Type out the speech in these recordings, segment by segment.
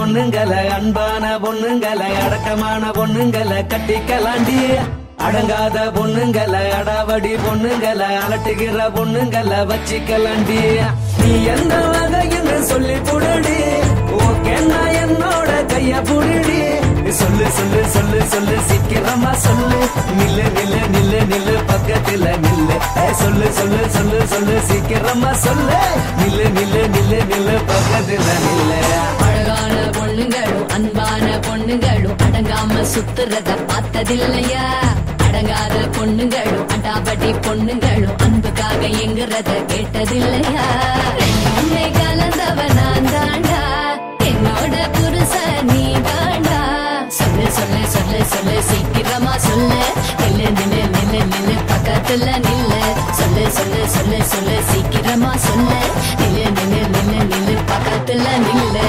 பொண்ணுங்களை அன்பான பொண்ணுங்களை அடக்கமான பொண்ணுங்களை கட்டிக்கலாண்டி அடங்காத பொண்ணுங்களை அடாவடி பொண்ணுங்களை அலட்டுகிற பொண்ணுங்களை வச்சிக்கலாண்டி நீ எந்த வகைன்னு சொல்லி புடுடி ஓகேன்னா என்னோட கைய புடிடி சொல்லு சொல்லு சொல்லு சொல்லு சீக்கிரமா சொல்லு நில்லு நில்லு நில்லு நில்லு பக்கத்துல நில்லு சொல்லு சொல்லு சொல்லு சொல்லு சீக்கிரமா சொல்லு நில்லு நில்லு நில்லு நில்லு பக்கத்துல நில்லு அழகான பொண்ணுங்களும் அன்பான பொண்ணுங்களும் அடங்காம சுத்துறத பார்த்ததில்லையா அடங்காத பொண்ணுங்களும் அடாபடி பொண்ணுங்களும் அன்புக்காக எங்குறத கேட்டதில்லையா உன்னை கலந்தவ நான் தாண்டா என்னோட புருஷ நீ தாண்டா சொல்லு சொல்லு சொல்லு சொல்லு சீக்கிரமா சொல்லு நில்லு நில்லு நில்லு நில்லு பக்கத்துல நில்லு சொல்லு சொல்லு சொல்லு சொல்லு சீக்கிரமா சொல்லு நில்லு நில்லு நில்லு நில்லு பக்கத்துல நில்லு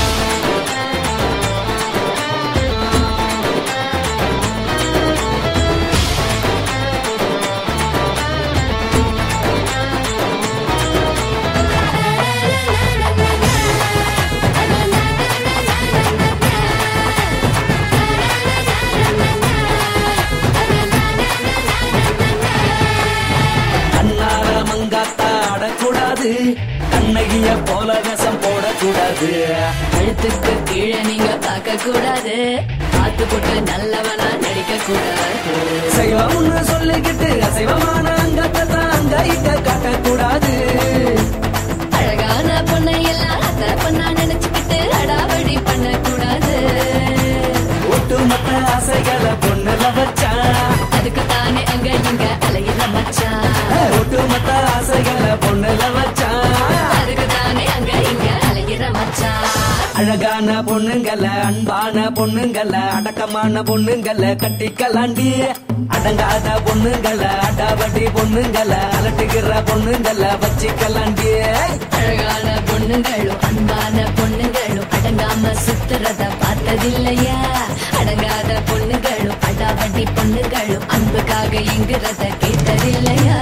கண்ணகிய போல விஷம் போடக்கூடாது கழுத்துக்கு கீழே நீங்க பார்க்க கூடாது பார்த்து போட்டு நல்லவனா நடிக்க கூடாது சைவம்னு சொல்லிக்கிட்டு அசைவமான அங்கத்தை தான் அங்க இங்க காட்டக்கூடாது அழகான பொண்ணை எல்லாம் அத்த பொண்ணா நினைச்சுக்கிட்டு அடாவடி பண்ணக்கூடாது ஒட்டுமொத்த ஆசைகளை பொண்ணுல வச்சா அதுக்கு தானே அங்க இங்க அலையிற மச்சான் ஒட்டுமொத்த ஆசைகளை பொண்ணுல வச்சா அதுக்கு தானே அங்க இங்க அலையிற மச்சான் அழகான பொண்ணுங்களை அன்பான பொண்ணுங்களை அடக்கமான பொண்ணுங்களை கட்டிக்கலாண்டி அடங்காத பொண்ணுங்களை அடாவடி பொண்ணுங்களை அலட்டுகிற பொண்ணுங்களை வச்சிக்கலாண்டி அழகான பொண்ணுங்களும் அன்பான பொண்ணுங்களும் அடங்காம சுத்துறத பார்த்ததில்லையா அடங்காத பொண்ணுங்களும் அடாவடி பொண்ணுங்களும் அன்புக்காக எங்குறத கேட்டதில்லையா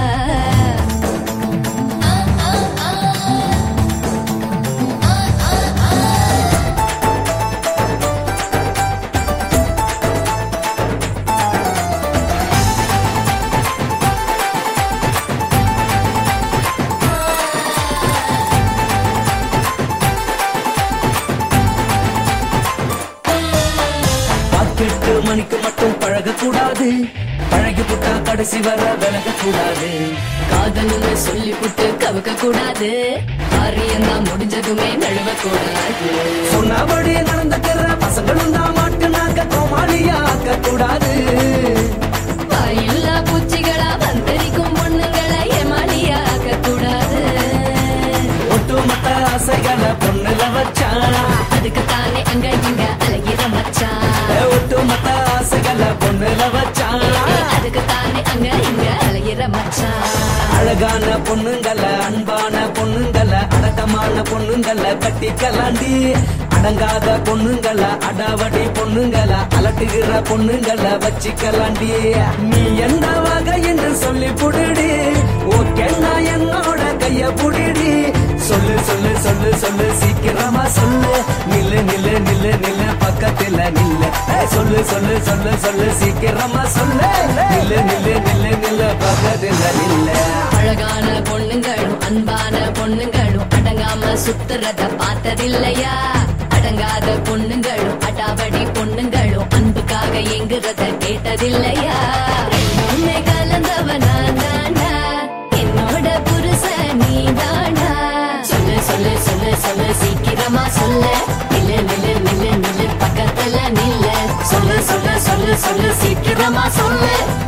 மணிக்கு மட்டும் பழகக்கூடாது பழகி புட்டா கடைசி வர விலகக்கூடாது காதல்னு சொல்லி புட்டு கவுக்க கூடாது காரியம்தான் முடிஞ்சதுமே நழுவ கூடாது சொன்னபடி நடந்துக்கிற பசங்களும் தான் மாட்டுனாக்க கோமாளியா ஆக்க கூடாது வாயில்லா பூச்சிகளா வந்தரிக்கும் பொண்ணுங்களை ஏமாளியா ஆக்க கூடாது ஒட்டுமொத்த ஆசைகளை பொண்ணுல வச்சா அதுக்கு தானே அங்க இங்க அலையிற மச்சான் ஒட்டுமொத்த ஆசைகளை பொண்ணுல வச்சா அதுக்கு தானே அங்க இங்க அலையிற மச்சான் அழகான பொண்ணுங்களை அன்பான பொண்ணுங்களை அடக்கமான பொண்ணுங்களை கட்டிக்கலாண்டி அடங்காத பொண்ணுங்களை அடாவடி பொண்ணுங்களை அலட்டுகிற பொண்ணுங்களை வச்சிக்கலாண்டி நீ எந்த வகை என்று சொல்லி புடிடி ஓகேன்னா என்னோட கைய புடிடி சொல்லு சொல்லு சொல்லு சொல்லு சீக்கிரமா சொல்லு நில்லு நில்லு நில்லு நில்லு பக்கத்துல நில்லு சொல்லு சொல்லு சொல்லு சொல்லு சீக்கிரமா சொல்லு நில்லு நில்லு நில்லு நில்லு பக்கத்துல நில்லு அழகான பொண்ணுங்களும் அன்பான பொண்ணுங்களும் அடங்காம சுத்துறத பார்த்ததில்லையா அடங்காத பொண்ணுங்களும் அடாவடி பொண்ணுங்களும் அன்புக்காக எங்குறத கேட்டதில்லையா உன்னை கலந்தவ நான் தாண்டா என்னோட புருஷ நீ தாண்டா சொல்லு சொல்லு சொல்லு சொல்லு சீக்கிரமா சொல்லு நில்லு நில்லு நில்லு நில்லு பக்கத்துல நில்லு சொல்லு சொல்லு சொல்லு சொல்லு சீக்கிரமா சொல்லு